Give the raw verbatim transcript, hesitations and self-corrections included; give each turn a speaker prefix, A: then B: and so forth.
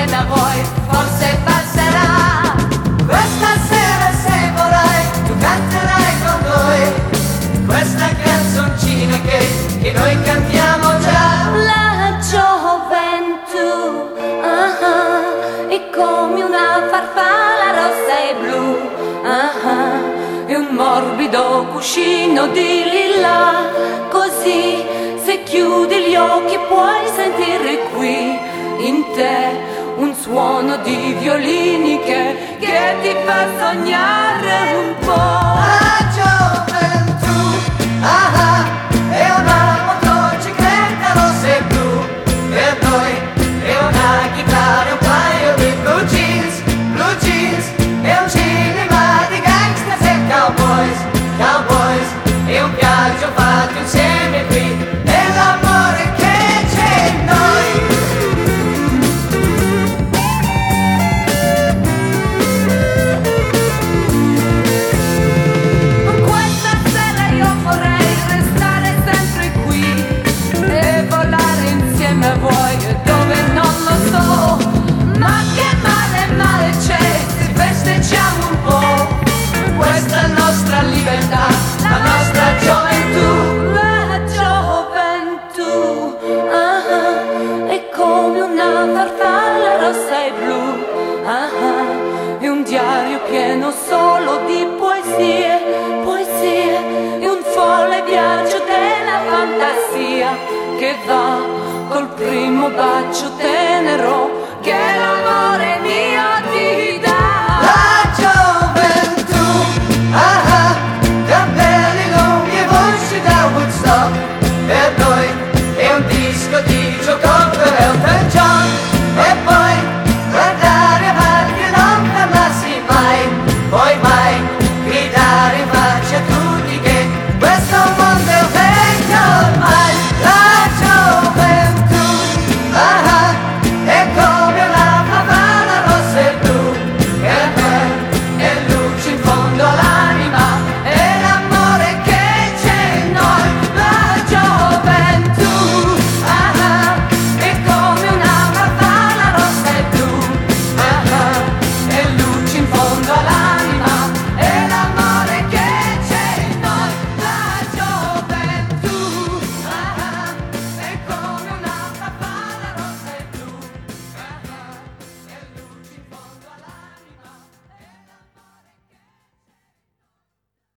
A: insieme a voi, forse passerà. Questa sera se vorrai tu canterai con noi questa canzoncina che, che noi cantiamo già.
B: La gioventù uh-huh, è come una farfalla rossa e blu, uh-huh, è un morbido cuscino di lilla, così se chiudi gli occhi puoi sentire qui in te un suono di violini che, che ti fa sognare un po'.
A: La gioventù, ah ah, è una motocicletta rossa e blu, per noi è una chitarra e un paio di blue jeans, blue jeans, è un cinema di gangsters e cowboys, cowboys, è un viaggio fatto insieme qui, è l'amore che c'è in noi.
B: A voi dove non lo so, ma che male male c'è se festeggiamo un po'
A: Questa è la nostra libertà, la nostra gioventù.
B: la gioventù, ah, è come una farfalla rossa e blu, ah, è un diario pieno solo di poesie, poesie, è un folle viaggio della fantasia che va col primo bacio te